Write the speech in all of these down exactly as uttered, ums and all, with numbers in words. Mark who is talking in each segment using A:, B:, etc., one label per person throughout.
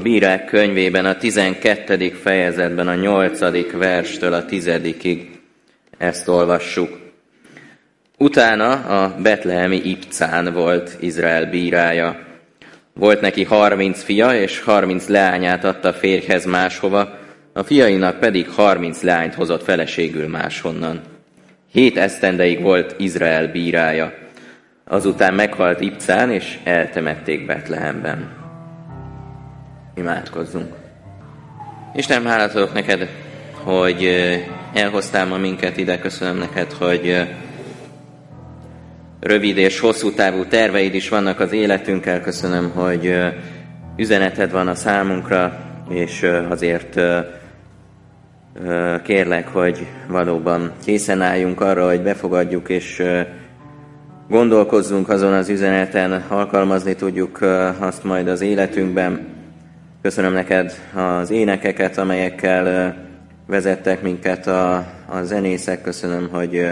A: Bírák könyvében a tizenkettedik fejezetben a nyolcadik verstől a tizedikig ezt olvassuk. Utána a betlehemi Ibcán volt Izrael bírája. Volt neki harminc fia, és harminc leányát adta férjhez máshova, a fiainak pedig harminc leányt hozott feleségül máshonnan. Hét esztendeig volt Izrael bírája. Azután meghalt Ibcán, és eltemették Betlehemben. Imádkozzunk. Istenem, hálát adok neked, hogy elhoztál ma minket ide. Köszönöm neked, hogy rövid és hosszú távú terveid is vannak az életünkkel. Köszönöm, hogy üzeneted van a számunkra, és azért kérlek, hogy valóban készen álljunk arra, hogy befogadjuk, és gondolkozzunk azon az üzeneten, alkalmazni tudjuk azt majd az életünkben. Köszönöm neked az énekeket, amelyekkel vezettek minket a, a zenészek. Köszönöm, hogy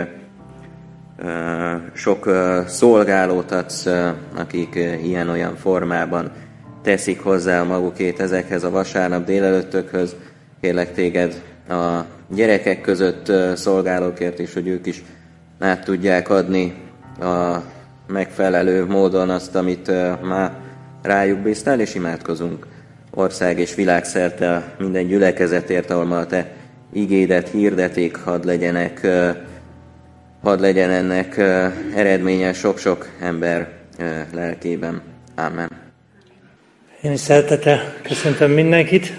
A: sok szolgálót adsz, akik ilyen-olyan formában teszik hozzá magukét ezekhez a vasárnap délelőttökhöz. Kérlek téged a gyerekek között szolgálókért is, hogy ők is át tudják adni a megfelelő módon azt, amit már rájuk bíztál, és imádkozunk ország és világszerte minden gyülekezetért, ahol ma a te igédet hirdetik, hadd legyenek, hadd legyen ennek eredménye sok-sok ember lelkében. Ámen.
B: Én is szeretettel köszöntöm mindenkit.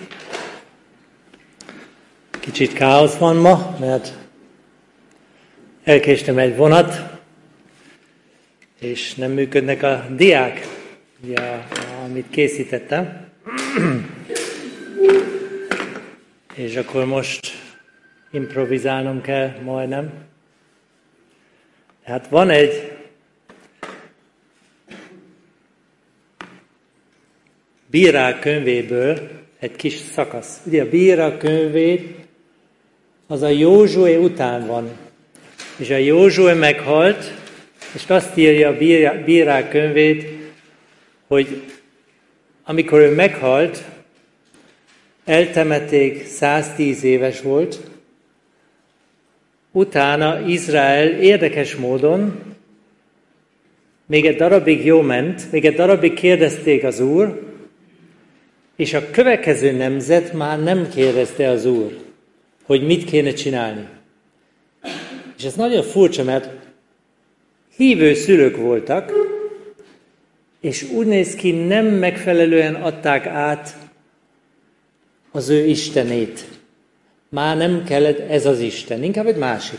B: Kicsit káosz van ma, mert elkéstem egy vonat, és nem működnek a diák, ugye, amit készítettem. És akkor most improvizálnom kell majdnem. Tehát van egy Bírák könyvéből egy kis szakasz. Ugye a Bírák könyvét az a Józsué után van. És a Józsué meghalt, és azt írja a Bírák könyvét, hogy amikor ő meghalt, eltemették, száztíz éves volt, utána Izrael érdekes módon még egy darabig jó ment, még egy darabig kérdezték az Úr, és a következő nemzet már nem kérdezte az Úr, hogy mit kéne csinálni. És ez nagyon furcsa, mert hívő szülők voltak, és úgy néz ki, nem megfelelően adták át az ő istenét. Már nem kellett ez az Isten, inkább egy másik.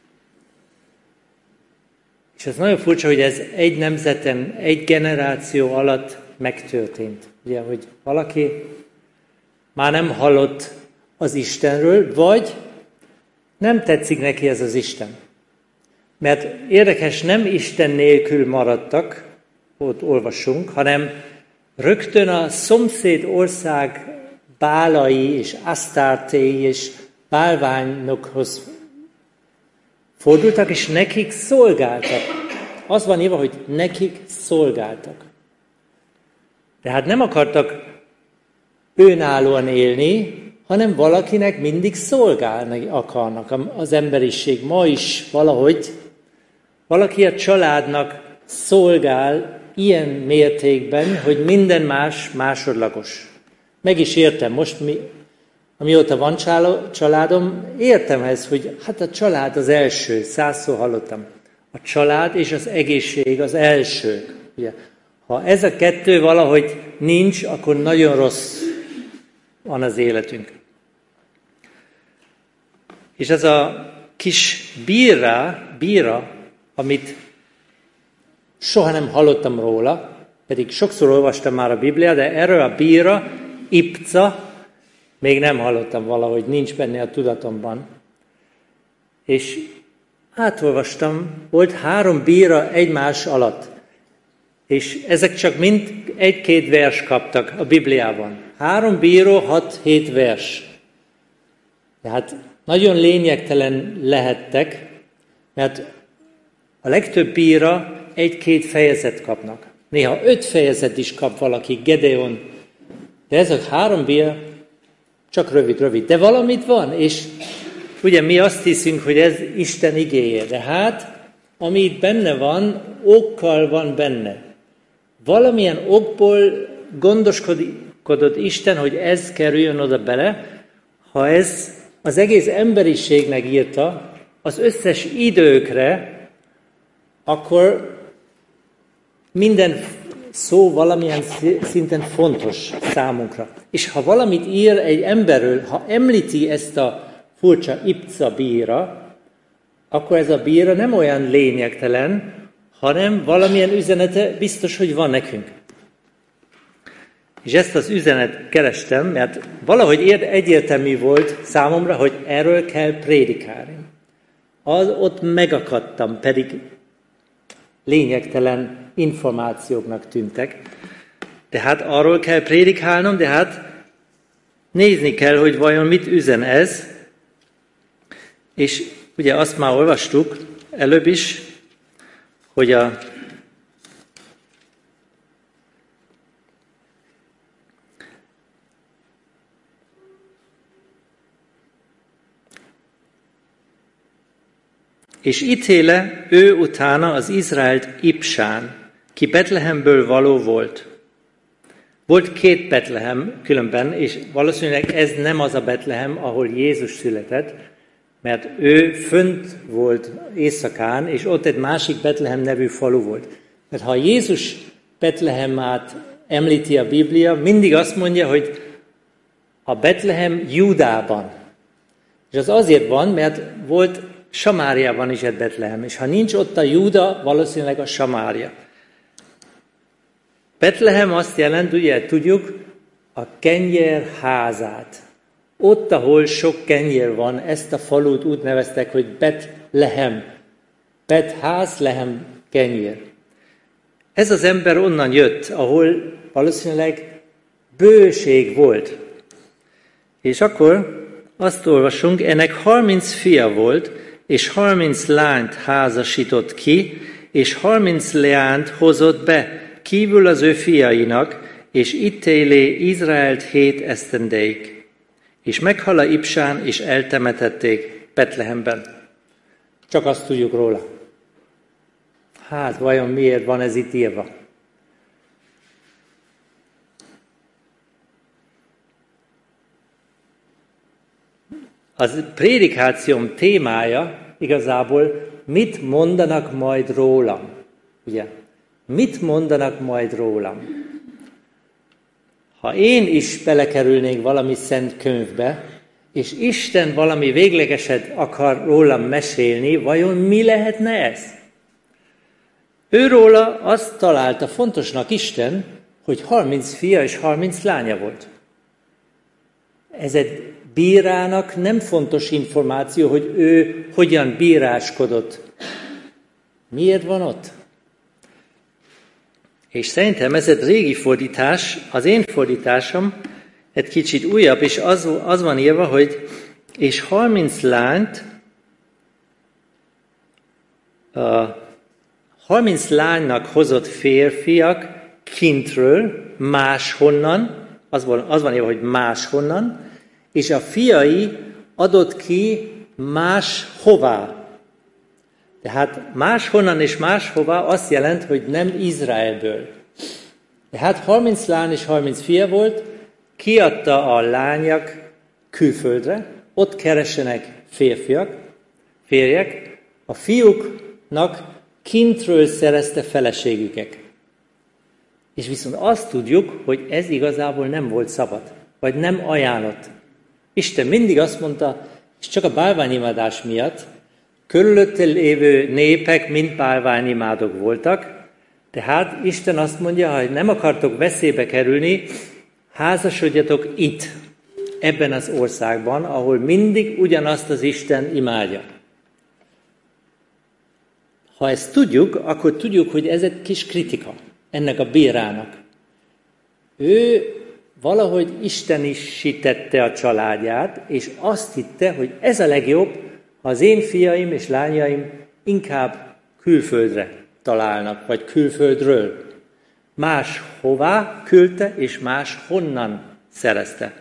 B: És ez nagyon furcsa, hogy ez egy nemzeten, egy generáció alatt megtörtént. Ugye, hogy valaki már nem hallott az Istenről, vagy nem tetszik neki ez az Isten. Mert érdekes, nem Isten nélkül maradtak, ott olvassunk, hanem rögtön a szomszéd ország bálai és asztártéi és bálványokhoz fordultak, és nekik szolgáltak. Az van írva, hogy nekik szolgáltak. Tehát nem akartak önállóan élni, hanem valakinek mindig szolgálni akarnak. Az emberiség ma is valahogy valaki a családnak szolgál ilyen mértékben, hogy minden más másodlagos. Meg is értem, most mi, amióta van családom, értem ez, hogy hát a család az első, százszor hallottam. A család és az egészség az elsők. Ugye? Ha ez a kettő valahogy nincs, akkor nagyon rossz van az életünk. És ez a kis bíra, bíra, amit soha nem hallottam róla, pedig sokszor olvastam már a Bibliát, de erről a bíra, Ibca, még nem hallottam valahogy, nincs benne a tudatomban. És átolvastam, volt három bíra egymás alatt. És ezek csak mind egy-két vers kaptak a Bibliában. Három bíró, hat-hét vers. Tehát nagyon lényegtelen lehettek, mert a legtöbb bíra egy-két fejezet kapnak. Néha öt fejezet is kap valaki, Gedeon De ez a három bér csak rövid-rövid. De valamit van, és ugye mi azt hiszünk, hogy ez Isten igéje, de hát, ami itt benne van, okkal van benne. Valamilyen okból gondoskodott Isten, hogy ez kerüljön oda bele, ha ez az egész emberiségnek írta, az összes időkre, akkor minden szó valamilyen szinten fontos számunkra. És ha valamit ír egy emberről, ha említi ezt a furcsa ipca bíra, akkor ez a bíra nem olyan lényegtelen, hanem valamilyen üzenete biztos, hogy van nekünk. És ezt az üzenet kerestem, mert valahogy egyértelmű volt számomra, hogy erről kell prédikálni. Az, ott megakadtam, pedig lényegtelen információknak tűntek. De hát arról kell prédikálnom, de hát nézni kell, hogy vajon mit üzen ez. És ugye azt már olvastuk előbb is, hogy a és ítéle ő utána az Izraelt Ipsán, ki Betlehemből való volt. Volt két Betlehem különben, és valószínűleg ez nem az a Betlehem, ahol Jézus született, mert ő fönt volt éjszakán, és ott egy másik Betlehem nevű falu volt. Mert ha Jézus Betlehemát említi a Biblia, mindig azt mondja, hogy a Betlehem Júdában. És az azért van, mert volt Samáriában is egy Betlehem, és ha nincs ott a Júda, valószínűleg a Samária. Betlehem azt jelent, ugye tudjuk, a kenyer házát. Ott, ahol sok kenyér van, ezt a falut úgy neveztek, hogy Betlehem. Bet-ház, Lehem, kenyér. Ez az ember onnan jött, ahol valószínűleg bőség volt. És akkor azt olvasunk, ennek harminc fia volt, és harminc lányt házasított ki, és harminc leányt hozott be, kívül az ő fiainak, és itt élé Izraelt hét esztendeig. És meghal a Ipsán, és eltemetették Betlehemben. Csak azt tudjuk róla. Hát, vajon miért van ez itt írva? Az prédikációm témája igazából mit mondanak majd rólam. Ugye? Mit mondanak majd rólam? Ha én is belekerülnék valami szent könyvbe, és Isten valami véglegeset akar rólam mesélni, vajon mi lehetne ez? Őróla azt találta fontosnak Isten, hogy harminc fia és harminc lánya volt. Ez egy bírának nem fontos információ, hogy ő hogyan bíráskodott. Miért van ott? És szerintem ez egy régi fordítás, az én fordításom egy kicsit újabb, és az, az van írva, hogy és harminc lányt, uh, harminc lánynak hozott férfiak kintről, máshonnan, az van, az van írva, hogy máshonnan, és a fiai adott ki máshová. Tehát máshonnan és máshová azt jelent, hogy nem Izraelből. Tehát harminc lány és harminc fia volt, kiadta a lányok külföldre, ott keresenek férfiak, férjek, a fiúknak kintről szerezte feleségüket. És viszont azt tudjuk, hogy ez igazából nem volt szabad, vagy nem ajánlott. Isten mindig azt mondta, és csak a bálványimádás miatt, körülötte lévő népek mind bálványimádók voltak, tehát Isten azt mondja, hogy nem akartok veszélybe kerülni, házasodjatok itt, ebben az országban, ahol mindig ugyanazt az Isten imádja. Ha ezt tudjuk, akkor tudjuk, hogy ez egy kis kritika ennek a bírának. Ő valahogy istenisítette a családját, és azt hitte, hogy ez a legjobb, ha az én fiaim és lányaim inkább külföldre találnak, vagy külföldről. Máshová küldte, és máshonnan szerezte.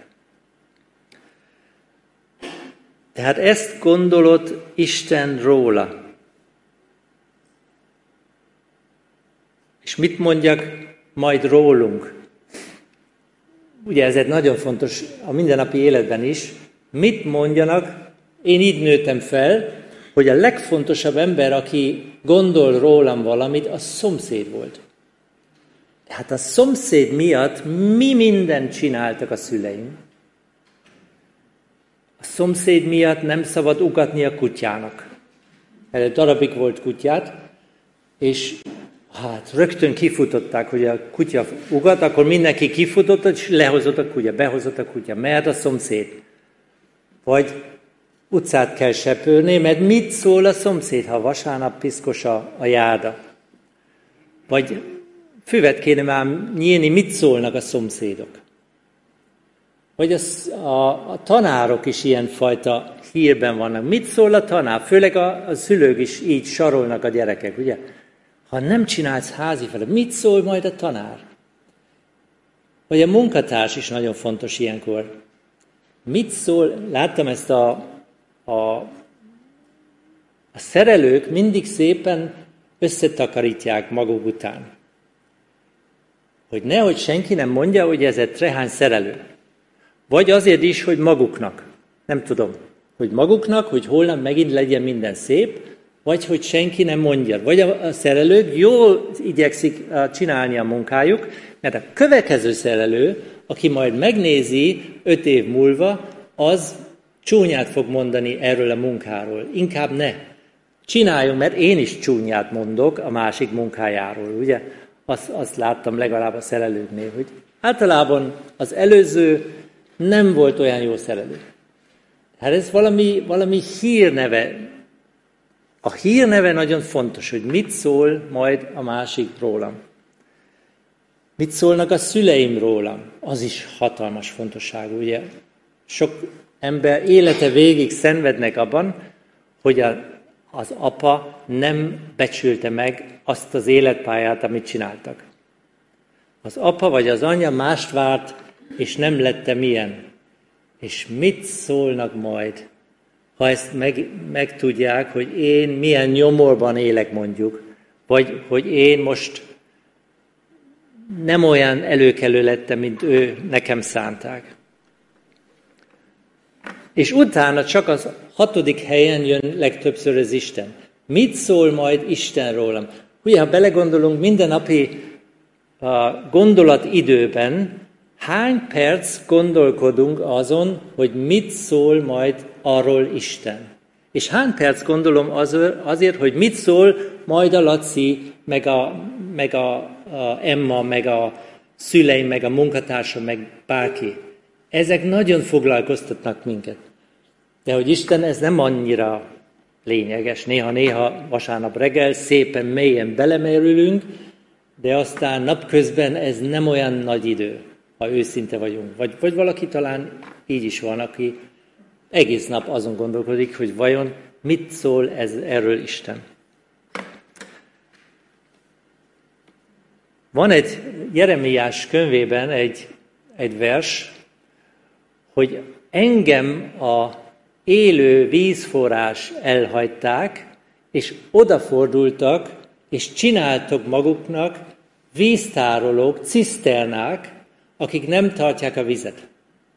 B: Tehát ezt gondolott Isten róla. És mit mondjak majd rólunk? Ugye ez egy nagyon fontos a mindennapi életben is. Mit mondjanak? Én így nőttem fel, hogy a legfontosabb ember, aki gondol rólam valamit, a szomszéd volt. Hát a szomszéd miatt mi mindent csináltak a szüleim. A szomszéd miatt nem szabad ugatni a kutyának. Egy darabig volt kutyát, és hát rögtön kifutották, hogy a kutya ugat, akkor mindenki kifutott, és lehozott a kutya, behozott a kutya, mehet a szomszéd. Vagy utcát kell sepörni, mert mit szól a szomszéd, ha vasárnap piszkos a, a járda? Vagy füvet kéne már nyílni, mit szólnak a szomszédok? Vagy az, a, a tanárok is ilyenfajta hírben vannak. Mit szól a tanár? Főleg a, a szülők is így sarolnak a gyerekek, ugye? Ha nem csinálsz házi feladat, mit szól majd a tanár? Vagy a munkatárs is nagyon fontos ilyenkor. Mit szól, láttam ezt a, a, a szerelők mindig szépen összetakarítják maguk után. Hogy nehogy senki nem mondja, hogy ez egy trehány szerelő. Vagy azért is, hogy maguknak. Nem tudom, hogy maguknak, hogy holnap megint legyen minden szép, vagy hogy senki nem mondja. Vagy a szerelők jól igyekszik csinálni a munkájuk, mert a következő szerelő, aki majd megnézi öt év múlva, az csúnyát fog mondani erről a munkáról. Inkább ne. Csináljunk, mert én is csúnyát mondok a másik munkájáról, ugye? Azt, azt láttam legalább a szerelőknél, hogy általában az előző nem volt olyan jó szerelő. Hát ez valami, valami hírneve. A hírneve nagyon fontos, hogy mit szól majd a másik rólam. Mit szólnak a szüleim rólam? Az is hatalmas fontosságú, ugye? Sok ember élete végig szenvednek abban, hogy a, az apa nem becsülte meg azt az életpályát, amit csináltak. Az apa vagy az anyja mást várt, és nem lettem ilyen. És mit szólnak majd, ha ezt meg, megtudják, hogy én milyen nyomorban élek mondjuk, vagy hogy én most nem olyan előkelő lettem, mint ő nekem szánták. És utána csak az hatodik helyen jön legtöbbször az Isten. Mit szól majd Isten rólam? Ugye, ha belegondolunk mindennapi uh, gondolatidőben, hány perc gondolkodunk azon, hogy mit szól majd arról Isten? És hány perc gondolom azért, hogy mit szól majd a Laci, meg a, meg a, a Emma, meg a szüleim, meg a munkatársam, meg bárki. Ezek nagyon foglalkoztatnak minket. De hogy Isten, ez nem annyira lényeges. Néha-néha vasárnap reggel szépen mélyen belemerülünk, de aztán napközben ez nem olyan nagy idő, ha őszinte vagyunk. Vagy, vagy valaki talán így is van, aki egész nap azon gondolkodik, hogy vajon mit szól ez, erről Isten. Van egy Jeremiás könyvében egy, egy vers, hogy engem a élő vízforrás elhagyták, és odafordultak, és csináltak maguknak víztárolók, ciszternák, akik nem tartják a vizet.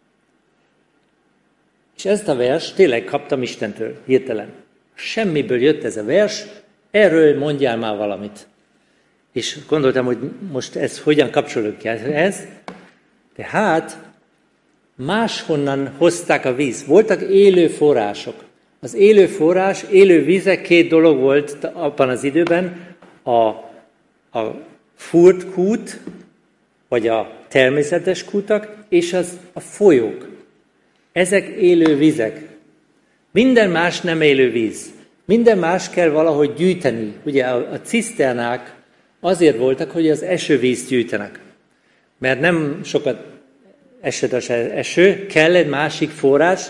B: És ezt a vers tényleg kaptam Istentől, hirtelen. Semmiből jött ez a vers, erről mondjál már valamit. És gondoltam, hogy most ez hogyan kapcsolódik ez. De hát máshonnan hozták a víz. Voltak élő források. Az élő forrás, élő vízek, két dolog volt abban az időben, a, a fúrt kút, vagy a természetes kutak, és az a folyók. Ezek élő vizek. Minden más nem élő víz. Minden más kell valahogy gyűjteni. Ugye a, a ciszternák azért voltak, hogy az esővízt gyűjtenek. Mert nem sokat esett az eső, kell egy másik forrás.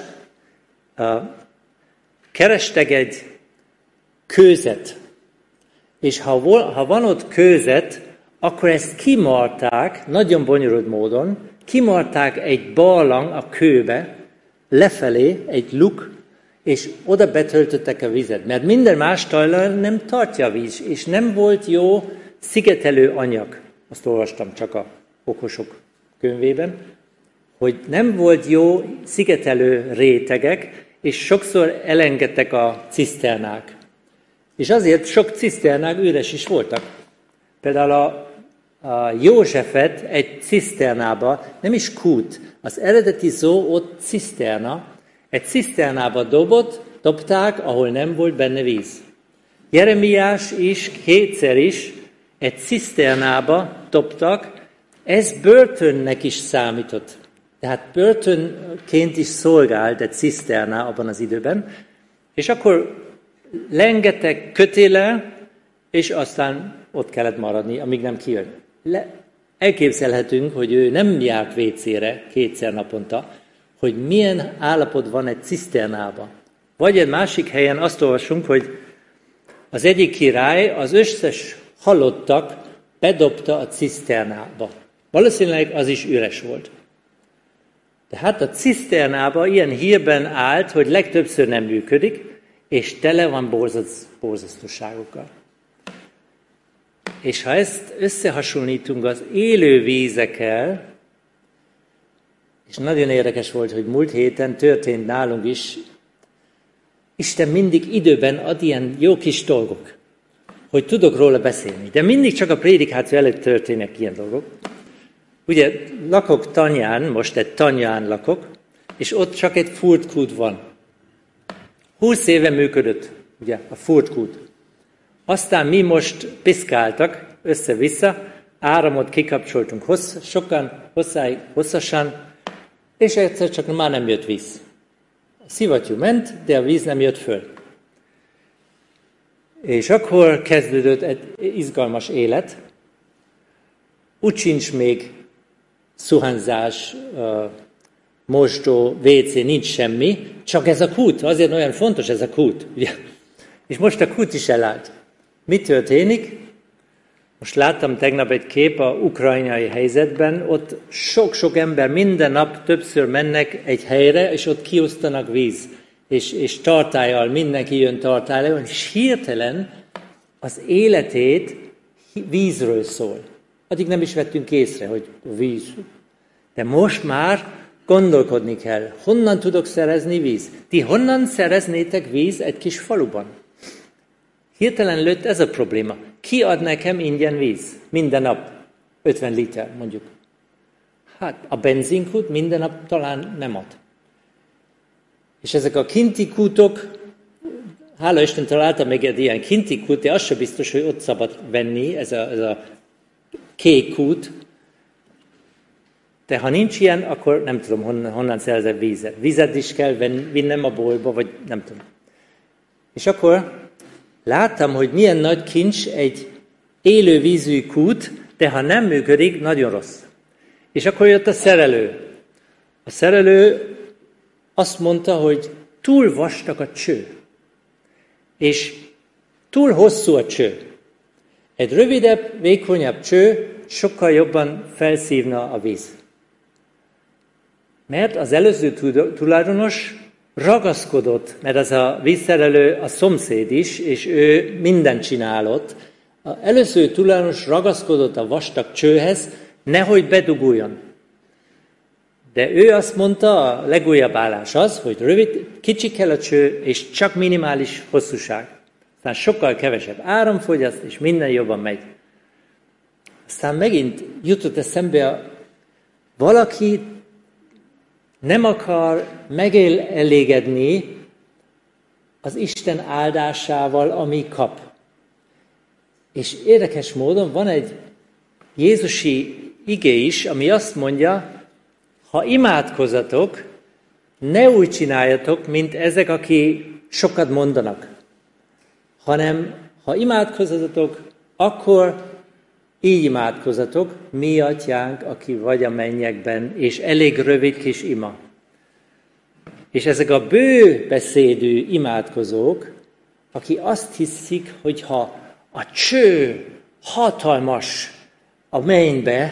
B: Kerestek egy kőzet. És ha, vol, ha van ott kőzet, akkor ezt kimarták nagyon bonyolult módon, kimarták egy barlang a kőbe, lefelé egy luk, és oda betöltöttek a vizet. Mert minden más talajra nem tartja a víz, és nem volt jó szigetelő anyag. Azt olvastam csak a okosok könyvében, hogy nem volt jó szigetelő rétegek, és sokszor elengedtek a ciszternák. És azért sok ciszternák üres is voltak. Például a, a Józsefet egy ciszternába, nem is kút, az eredeti szó ott ciszterna, egy ciszternába dobott, dobták, ahol nem volt benne víz. Jeremiás is kétszer is egy ciszternába dobtak, ez börtönnek is számított. Tehát börtönként is szolgált egy ciszterná abban az időben, és akkor lengettek kötéllel, és aztán ott kellett maradni, amíg nem kijön. Le, elképzelhetünk, hogy ő nem járt vécére kétszer naponta, hogy milyen állapot van egy ciszternában. Vagy egy másik helyen azt olvasunk, hogy az egyik király az összes halottak bedobta a ciszternába. Valószínűleg az is üres volt. De hát a ciszternában ilyen hírben állt, hogy legtöbbször nem működik, és tele van borzasztóságokkal. És ha ezt összehasonlítunk az élő vízekkel, és nagyon érdekes volt, hogy múlt héten történt nálunk is, Isten mindig időben ad ilyen jó kis dolgok, hogy tudok róla beszélni. De mindig csak a prédikáció előtt történnek ilyen dolgok. Ugye lakok Tanyán, most egy Tanyán lakok, és ott csak egy furtkút van. Húsz éve működött, ugye, a furtkút. Aztán mi most piszkáltak össze-vissza, áramot kikapcsoltunk hossz, sokan, hosszáig, hosszasan, és egyszer csak már nem jött víz. A szivattyú ment, de a víz nem jött föl. És akkor kezdődött egy izgalmas élet. Úgy sincs még szuhanyzás, mosdó, vécé, nincs semmi, csak ez a kút, azért olyan fontos ez a kút. Ugye? És most a kút is elállt. Mi történik? Most láttam tegnap egy kép a ukrajnai helyzetben, ott sok-sok ember minden nap többször mennek egy helyre, és ott kiosztanak víz, és, és tartályal, mindenki jön tartályal, és hirtelen az életét vízről szól. Addig nem is vettünk észre, hogy víz. De most már gondolkodni kell, honnan tudok szerezni víz? Ti honnan szereznétek víz egy kis faluban? Hirtelen lőtt ez a probléma. Ki ad nekem ingyen víz? Minden nap ötven liter, mondjuk. Hát a benzinkút minden nap talán nem ad. És ezek a kinti kútok, hála Isten találtam még egy ilyen kinti kút, de az sem biztos, hogy ott szabad venni, ez a, ez a kék kút. De ha nincs ilyen, akkor nem tudom, honnan, honnan szerzek vízet. Vizet is kell vinnem a boltba, vagy nem tudom. És akkor láttam, hogy milyen nagy kincs egy élő vízű kút, de ha nem működik, nagyon rossz. És akkor jött a szerelő. A szerelő azt mondta, hogy túl vastag a cső, és túl hosszú a cső. Egy rövidebb, vékonyabb cső sokkal jobban felszívna a víz. Mert az előző tulajdonos ragaszkodott, mert az a vízszerelő a szomszéd is, és ő mindent csinálott. Az előző tulajdonos ragaszkodott a vastag csőhez, nehogy beduguljon. De ő azt mondta, a legújabb állás az, hogy rövid, kicsi kell a cső, és csak minimális hosszúság. Aztán sokkal kevesebb áramfogyaszt, és minden jobban megy. Aztán megint jutott eszembe, a, valaki nem akar megelégedni az Isten áldásával, ami kap. És érdekes módon van egy jézusi ige is, ami azt mondja, ha imádkozatok, ne úgy csináljatok, mint ezek, akik sokat mondanak, hanem ha imádkozatok, akkor így imádkozatok, mi atyánk, aki vagy a mennyekben, és elég rövid kis ima. És ezek a bő beszédű imádkozók, aki azt hiszik, hogy ha a cső hatalmas a mennybe,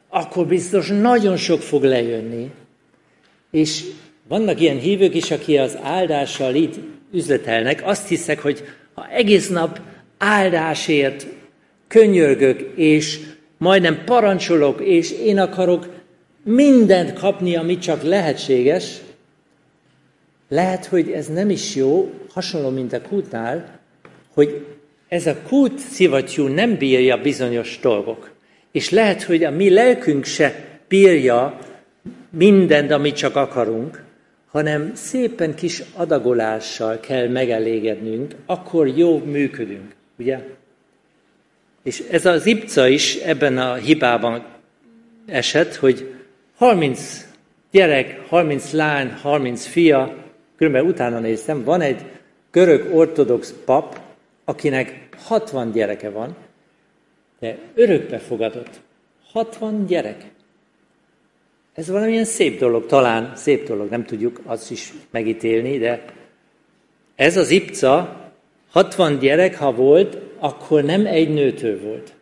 B: akkor biztos nagyon sok fog lejönni. És vannak ilyen hívők is, akik az áldással így üzletelnek, azt hiszek, hogy ha egész nap áldásért könyörgök, és majdnem parancsolok, és én akarok mindent kapni, ami csak lehetséges, lehet, hogy ez nem is jó, hasonló, mint a kútnál, hogy ez a kút szivattyú nem bírja bizonyos dolgok. És lehet, hogy a mi lelkünk se bírja mindent, amit csak akarunk, hanem szépen kis adagolással kell megelégednünk, akkor jó működünk, ugye? És ez az Ibca is ebben a hibában esett, hogy harminc gyerek, harminc lány, harminc fia, különben utána néztem, van egy görög ortodox pap, akinek hatvan gyereke van, de örökbe fogadott. hatvan gyerek. Ez valamilyen szép dolog, talán szép dolog, nem tudjuk azt is megítélni, de ez az Ibca, hatvan gyerek, ha volt, akkor nem egy nőtől volt.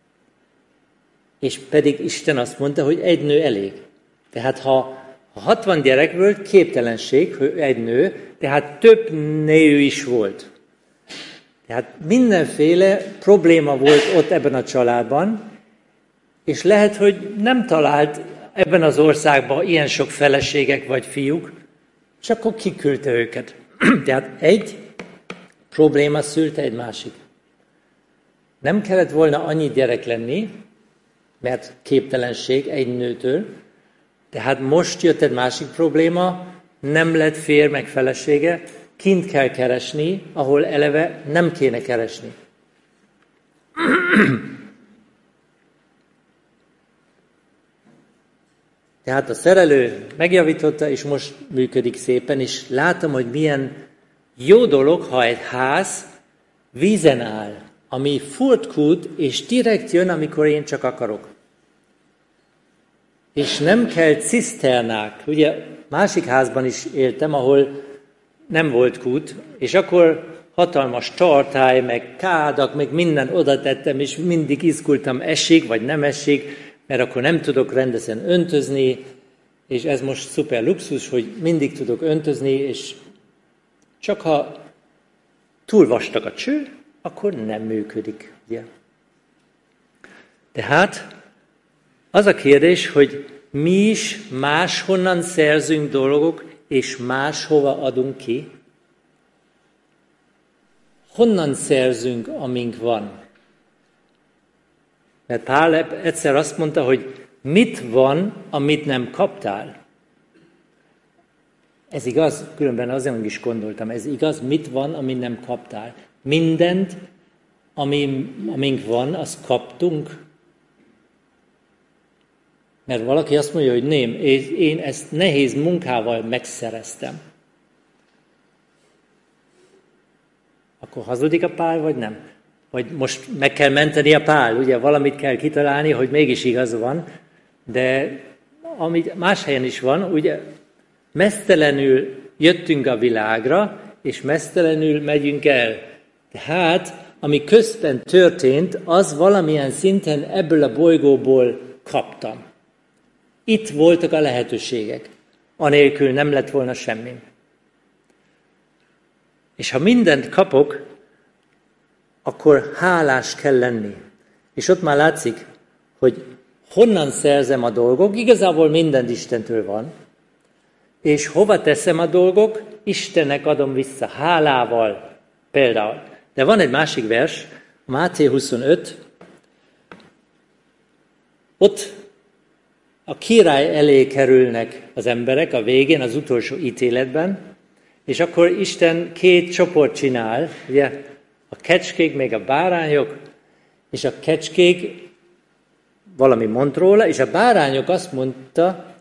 B: És pedig Isten azt mondta, hogy egy nő elég. Tehát ha ha hatvan gyerek volt, képtelenség, hogy egy nő, tehát több nő is volt. Tehát mindenféle probléma volt ott ebben a családban, és lehet, hogy nem talált ebben az országban ilyen sok feleségek vagy fiúk, csak akkor kiküldte őket. Tehát egy probléma szülte egy másik. Nem kellett volna annyi gyerek lenni, mert képtelenség egy nőtől, tehát most jött egy másik probléma, nem lett férj meg felesége, kint kell keresni, ahol eleve nem kéne keresni. Tehát a szerelő megjavította, és most működik szépen, és látom, hogy milyen jó dolog, ha egy ház vízen áll, ami furtkút, és direkt jön, amikor én csak akarok. És nem kell ciszternák. Ugye másik házban is éltem, ahol nem volt kút, és akkor hatalmas tartály, meg kádak, meg minden oda tettem, és mindig izgultam, esik, vagy nem esik, mert akkor nem tudok rendesen öntözni, és ez most szuper luxus, hogy mindig tudok öntözni, és csak ha túl vastag a cső, akkor nem működik. Ugye? Tehát az a kérdés, hogy mi is máshonnan szerzünk dolgok, és máshova adunk ki. Honnan szerzünk, amink van? Mert Pál egyszer azt mondta, hogy mit van, amit nem kaptál? Ez igaz, különben azért is gondoltam, ez igaz, mit van, amit nem kaptál? Mindent, ami, amink van, azt kaptunk. Mert valaki azt mondja, hogy nem, én ezt nehéz munkával megszereztem. Akkor hazudik a Pál, vagy nem? Vagy most meg kell menteni a Pál, ugye valamit kell kitalálni, hogy mégis igaz van, de amit más helyen is van, ugye meztelenül jöttünk a világra, és meztelenül megyünk el. Tehát, ami közben történt, az valamilyen szinten ebből a bolygóból kaptam. Itt voltak a lehetőségek. Anélkül nem lett volna semmi. És ha mindent kapok, akkor hálás kell lenni. És ott már látszik, hogy honnan szerzem a dolgok, igazából mindent Istentől van, és hova teszem a dolgok, Istennek adom vissza, hálával például. De van egy másik vers, Máté huszonöt, ott a király elé kerülnek az emberek a végén, az utolsó ítéletben, és akkor Isten két csoport csinál, ugye, a kecskék, még a bárányok, és a kecskék valami mond róla, és a bárányok azt mondta,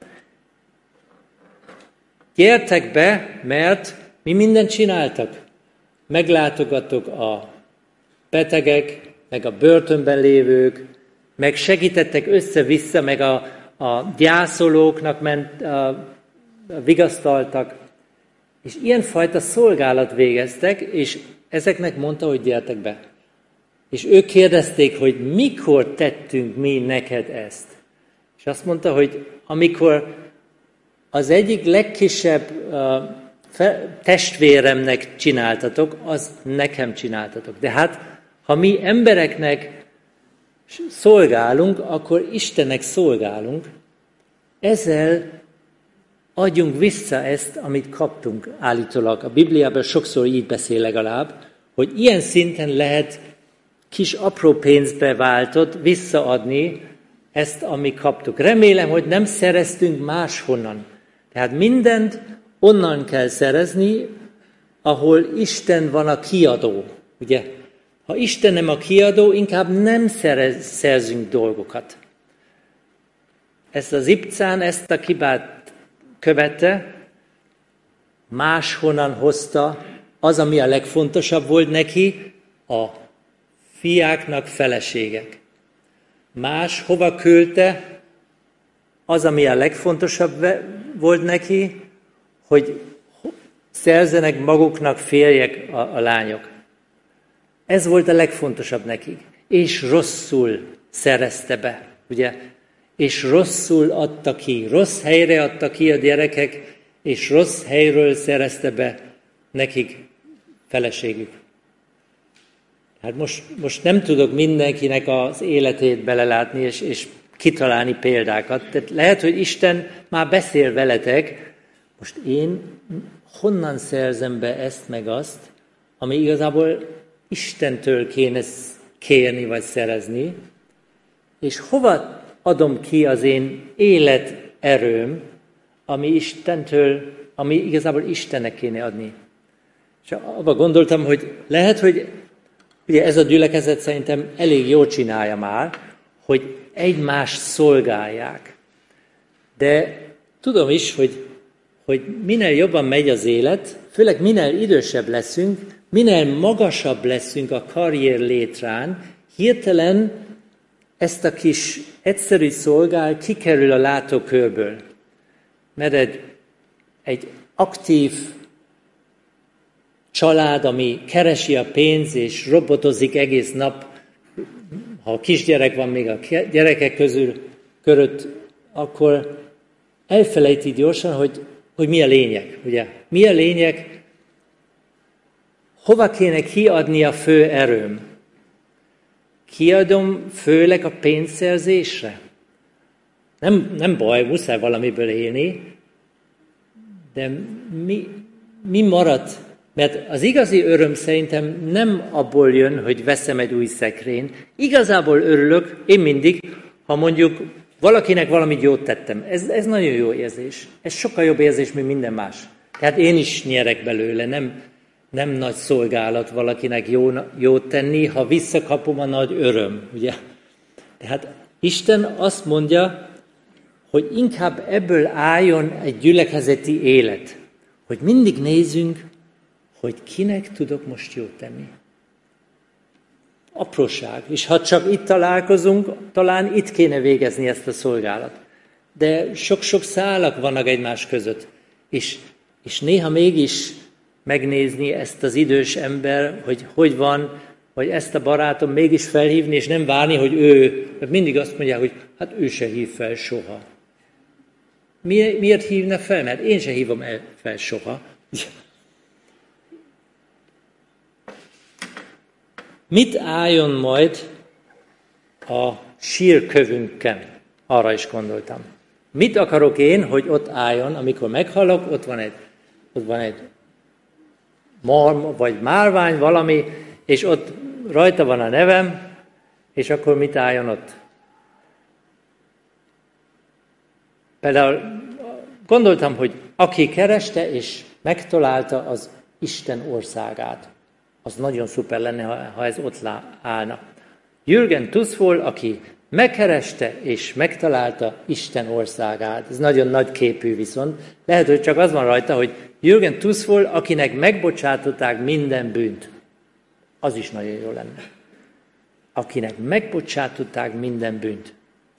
B: gyertek be, mert mi mindent csináltak. Meglátogatok a betegek, meg a börtönben lévők, meg segítettek össze-vissza, meg a, a gyászolóknak ment, a, a vigasztaltak, és ilyenfajta szolgálat végeztek, és ezeknek mondta, hogy gyertek be. És ők kérdezték, hogy mikor tettünk mi neked ezt. És azt mondta, hogy amikor az egyik legkisebb uh, fe, testvéremnek csináltatok, az nekem csináltatok. De hát, ha mi embereknek szolgálunk, akkor Istennek szolgálunk. Ezzel adjunk vissza ezt, amit kaptunk állítólag. A Bibliában sokszor így beszél legalább, hogy ilyen szinten lehet kis apró pénzbe váltott visszaadni ezt, amit kaptuk. Remélem, hogy nem szereztünk máshonnan. Tehát mindent onnan kell szerezni, ahol Isten van a kiadó. Ugye? Ha Isten nem a kiadó, inkább nem szerez, szerzünk dolgokat. Ezt az Ibcán ezt a hibát követte, máshonnan hozta az, ami a legfontosabb volt neki, a fiáknak feleségek. Más hova küldte az, ami a legfontosabb volt neki, hogy szerzenek maguknak férjek a, a lányok. Ez volt a legfontosabb nekik. És rosszul szerezte be, ugye? És rosszul adta ki, rossz helyre adta ki a gyerekek, és rossz helyről szerezte be nekik feleségük. Hát most, most nem tudok mindenkinek az életét belelátni, és, és kitalálni példákat. Tehát lehet, hogy Isten már beszél veletek, most én honnan szerzem be ezt meg azt, ami igazából Istentől kéne kérni vagy szerezni, és hova adom ki az én életerőm, ami Istentől, ami igazából Istennek kéne adni. És abba gondoltam, hogy lehet, hogy ugye ez a gyülekezet szerintem elég jól csinálja már, hogy egymást szolgálják. De tudom is, hogy, hogy minél jobban megy az élet, főleg minél idősebb leszünk, minél magasabb leszünk a karrier létrán, hirtelen ezt a kis egyszerű szolgál kikerül a látókörből. Mert egy, egy aktív család, ami keresi a pénzt és robotozik egész nap, ha a kisgyerek van még a gyerekek közül körött, akkor elfelejti gyorsan, hogy, hogy mi a lényeg. Ugye? Mi a lényeg? Hova kéne kiadni a fő erőm? Kiadom főleg a pénzszerzésre? Nem, nem baj, muszáj valamiből élni, de mi, mi maradt? Mert az igazi öröm szerintem nem abból jön, hogy veszem egy új szekrényt. Igazából örülök, én mindig, ha mondjuk valakinek valamit jót tettem. Ez, ez nagyon jó érzés. Ez sokkal jobb érzés, mint minden más. Tehát én is nyerek belőle, nem, nem nagy szolgálat valakinek jó, jót tenni, ha visszakapom a nagy öröm. Ugye? Tehát Isten azt mondja, hogy inkább ebből álljon egy gyülekezeti élet. Hogy mindig nézzünk, hogy kinek tudok most jót tenni. Apróság. És ha csak itt találkozunk, talán itt kéne végezni ezt a szolgálat. De sok-sok szálak vannak egymás között. És, és néha mégis megnézni ezt az idős ember, hogy hogy van, vagy ezt a barátom mégis felhívni, és nem várni, hogy ő, mert mindig azt mondják, hogy hát ő se hív fel soha. Miért, miért hívna fel? Mert én se hívom el fel soha. Mit álljon majd a sírkövünkön? Arra is gondoltam. Mit akarok én, hogy ott álljon, amikor meghalok, ott van egy, ott van egy marm, vagy márvány, valami, és ott rajta van a nevem, és akkor mit álljon ott? Például gondoltam, hogy aki kereste és megtalálta az Isten országát, az nagyon szuper lenne, ha ez ott állna. Jürgen Tusfol, aki megkereste és megtalálta Isten országát. Ez nagyon nagy képű viszont. Lehet, hogy csak az van rajta, hogy Jürgen Tusfol, akinek megbocsátották minden bűnt. Az is nagyon jó lenne. Akinek megbocsátották minden bűnt.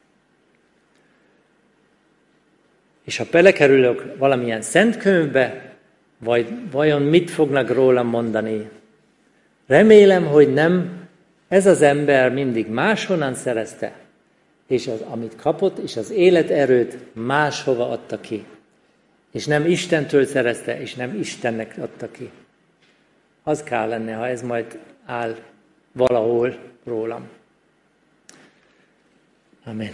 B: És ha belekerülök valamilyen szent könyvbe, vagy vajon mit fognak rólam mondani? Remélem, hogy nem ez az ember mindig máshonnan szerezte, és az, amit kapott, és az életerőt máshova adta ki. És nem Istentől szerezte, és nem Istennek adta ki. Az kell lenne, ha ez majd áll valahol rólam. Amen.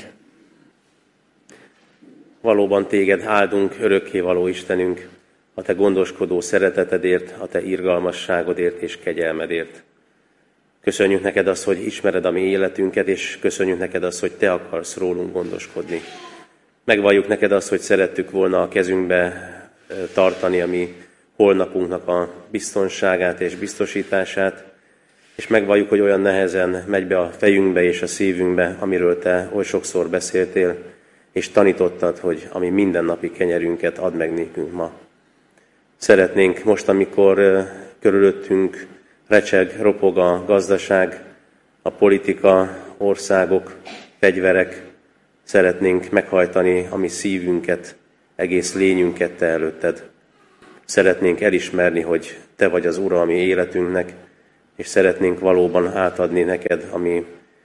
C: Valóban téged áldunk, örökkévaló Istenünk, a te gondoskodó szeretetedért, a te irgalmasságodért és kegyelmedért. Köszönjük neked azt, hogy ismered a mi életünket, és köszönjük neked azt, hogy te akarsz rólunk gondoskodni. Megvalljuk neked azt, hogy szerettük volna a kezünkbe tartani a mi holnapunknak a biztonságát és biztosítását, és megvalljuk, hogy olyan nehezen megy be a fejünkbe és a szívünkbe, amiről te oly sokszor beszéltél, és tanítottad, hogy ami mindennapi kenyerünket add meg nékünk ma. Szeretnénk most, amikor körülöttünk recseg, ropog a gazdaság, a politika, országok, fegyverek, szeretnénk meghajtani a mi szívünket, egész lényünket te előtted. Szeretnénk elismerni, hogy te vagy az Ura a mi életünknek, és szeretnénk valóban átadni neked a mi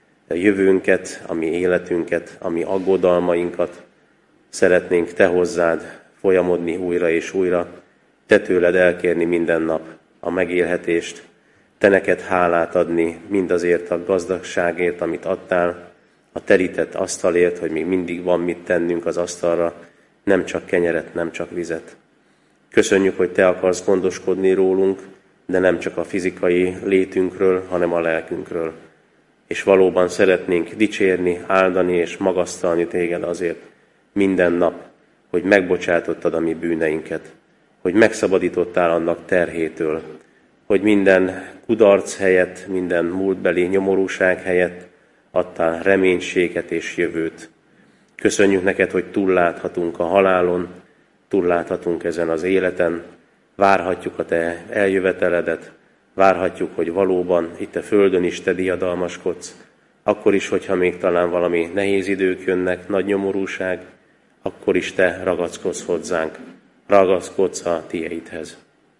C: jövőnket, a mi életünket, a mi aggodalmainkat. Szeretnénk te hozzád folyamodni újra és újra, te tőled elkérni minden nap a megélhetést, te neked hálát adni mindazért a gazdagságért, amit adtál, a terített asztalért, hogy még mindig van mit tennünk az asztalra, nem csak kenyeret, nem csak vizet. Köszönjük, hogy te akarsz gondoskodni rólunk, de nem csak a fizikai létünkről, hanem a lelkünkről. És valóban szeretnénk dicsérni, áldani és magasztalni téged azért minden nap, hogy megbocsátottad a mi bűneinket, hogy megszabadítottál annak terhétől, hogy minden kudarc helyett, minden múltbeli nyomorúság helyett adtál reménységet és jövőt. Köszönjük neked, hogy túlláthatunk a halálon, túlláthatunk ezen az életen, várhatjuk a te eljöveteledet, várhatjuk, hogy valóban itt a földön is te diadalmaskodsz, akkor is, hogyha még talán valami nehéz idők jönnek, nagy nyomorúság, akkor is te ragaszkodsz hozzánk, ragaszkodsz a tieidhez.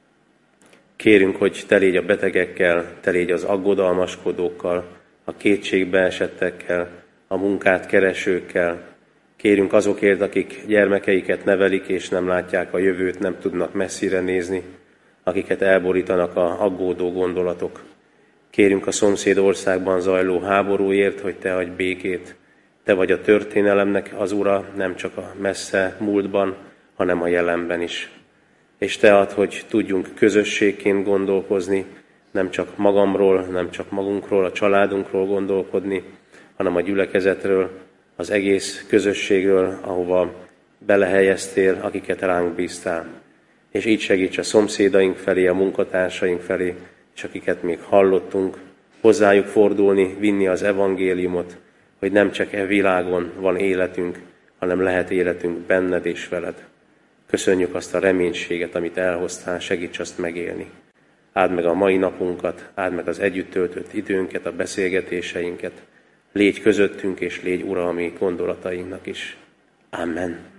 C: Kérünk, hogy te légy a betegekkel, te légy az aggodalmaskodókkal, a kétségbe esettekkel, a munkát keresőkkel. Kérünk azokért, akik gyermekeiket nevelik, és nem látják a jövőt, nem tudnak messzire nézni, akiket elborítanak a aggódó gondolatok. Kérünk a szomszéd országban zajló háborúért, hogy te adj békét. Te vagy a történelemnek az Ura, nem csak a messze múltban, hanem a jelenben is. És te add, hogy tudjunk közösségként gondolkozni, nem csak magamról, nem csak magunkról, a családunkról gondolkodni, hanem a gyülekezetről, az egész közösségről, ahova belehelyeztél, akiket ránk bíztál. És így segíts a szomszédaink felé, a munkatársaink felé, és akiket még hallottunk, hozzájuk fordulni, vinni az evangéliumot, hogy nem csak e világon van életünk, hanem lehet életünk benned és veled. Köszönjük azt a reménységet, amit elhoztál, segíts azt megélni. Áld meg a mai napunkat, áld meg az együtt töltött időnket, a beszélgetéseinket. Légy közöttünk, és légy Ura a mi gondolatainknak is. Amen.